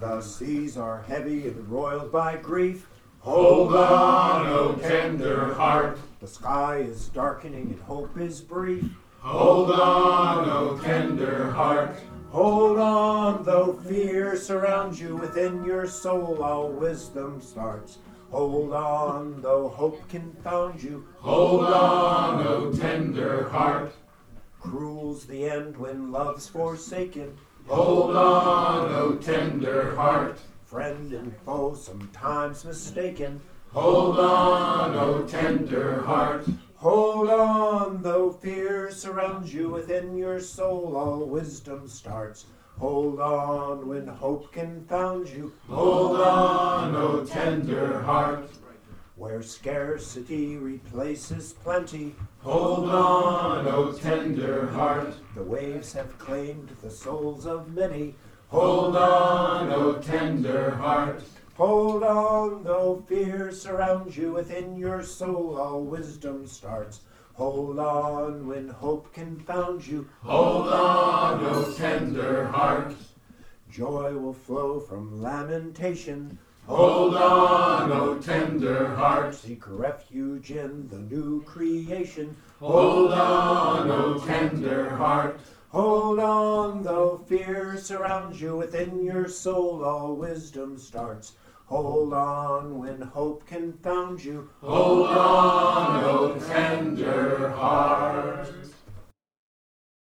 The seas are heavy and roiled by grief. Hold on, O tender heart. The sky is darkening and hope is brief. Hold on, O tender heart. Hold on, though fear surrounds you within your soul, all wisdom starts. Hold on, though hope confounds you. Hold on, O tender heart. Cruel's the end when love's forsaken. Hold on, O tender heart. Friend and foe sometimes mistaken. Hold on, O tender heart. Hold on, though fear surrounds you within your soul, all wisdom starts. Hold on when hope confounds you. Hold on, O tender heart. Where scarcity replaces plenty. Hold on, O tender heart. The waves have claimed the souls of many. Hold on, O tender heart. Hold on, though fear surrounds you within your soul, all wisdom starts. Hold on when hope confounds you. Hold on, O tender heart. Joy will flow from lamentation. Hold on, O tender heart. Seek refuge in the new creation. Hold on, O tender heart. Hold on, though fear surrounds you within your soul, all wisdom starts. Hold on when hope confounds you. Hold on, O tender heart.